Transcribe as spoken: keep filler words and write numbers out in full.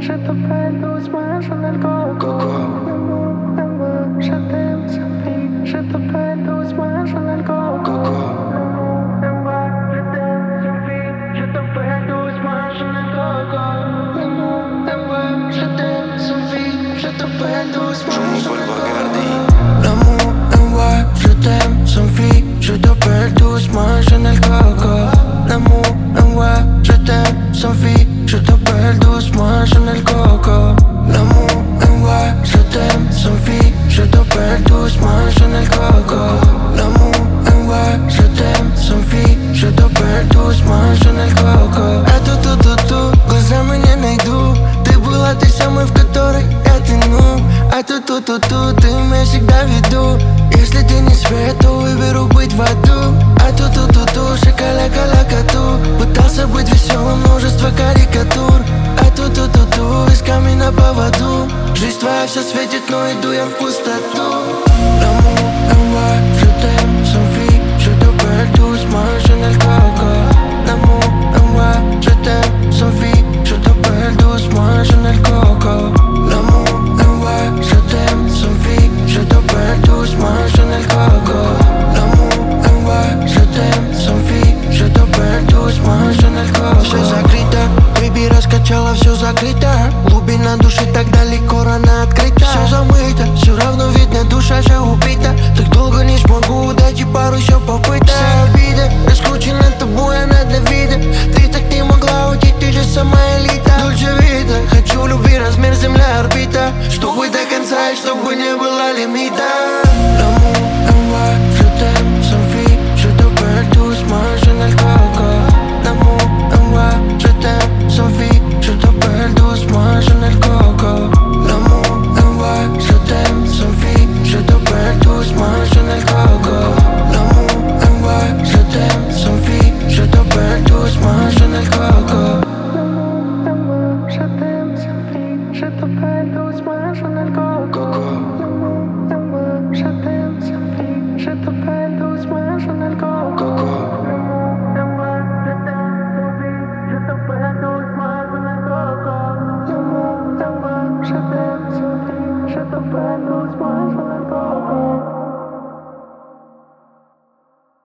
je t'appelle doucement, Chanel Coco. Je t'aime, Sophie, je t'appelle doucement, Chanel Coco. Je t'appelle doucement, Chanel Coco. Je t'aime, Sophie, je t'appelle doucement, Chanel Coco. L'amour est ouais, je t'aime, Sophie, je t'appelle doucement, Chanel Coco. L'amour est ouais, je t'aime, Sophie, je t'appelle doucement, Chanel Coco. L'amour est ouais, je t'aime, Sophie, je t'appelle doucement, Chanel Coco. L'amour est ouais, je t'aime, Sophie, je t'appelle doucement, Chanel Coco. Это ту-ту-ту, глазами не найду. Ты была той самой, в которой я тону. Это ту-ту-ту, ты меня всегда веду. Если ты не свет, то выберу быть в аду. А ту-ту-ту-ту, шоколя-коля-коту. Пытался быть веселым, множество карикатур. А ту-ту-ту-ту, исками на поводу. Жизнь твоя вся светит, но иду я в пустоту. L'amour est ouais, je t'aime, Sophie, je t'appelle doucement, Chanel Coco. L'amour est ouais, je t'aime, Sophie, je t'appelle doucement, Chanel Coco. L'amour est ouais, je t'aime, Sophie, je t'appelle doucement, Chanel Coco. L'amour est ouais, je t'aime, Sophie, je t'appelle doucement, Chanel Coco. Все закрыто, baby, раскачала, все закрыто. Глубина души так далеко, рано открыта. Все замыто, все равно видно, душа же убита. Так долго не смогу, дайте пару еще попыток. Вся обида, раскручена тобой, она для вида. Ты так